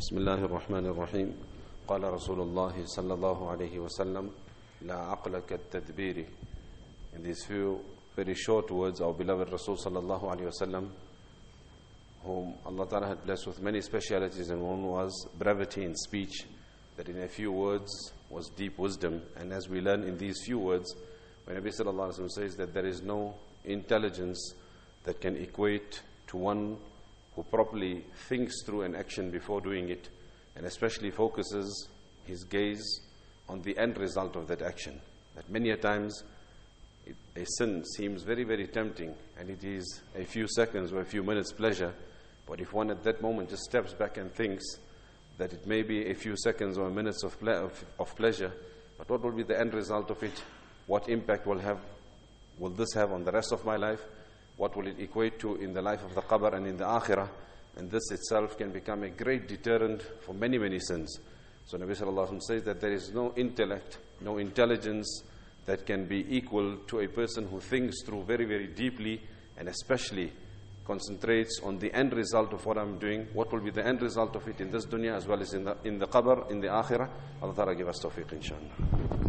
بسم الله الرحمن الرحيم قال رسول الله صلى الله عليه وسلم لا عقل كالتدبير. In these few very short words, our beloved Rasul sallallahu alayhi wasallam, whom Allah Ta'ala had blessed with many specialities, and one was brevity in speech, that in a few words was deep wisdom. And as we learn in these few words, when Nabi sallallahu alayhi wasallam says that there is no intelligence that can equate to one who properly thinks through an action before doing it, and especially focuses his gaze on the end result of that action. That many a times a sin seems very, very tempting, and it is a few seconds or a few minutes pleasure, but if one at that moment just steps back and thinks that it may be a few seconds or minutes of pleasure, but what will be the end result of it? What impact will this have on the rest of my life? What will it equate to in the life of the qabr and in the akhirah? And this itself can become a great deterrent for many, many sins. So Nabi sallallahu alaihi wasallam says that there is no intellect, no intelligence that can be equal to a person who thinks through very, very deeply, and especially concentrates on the end result of what I'm doing. What will be the end result of it in this dunya as well as in the qabr, in the akhirah? Allah Ta'ala give us tawfiq, inshallah.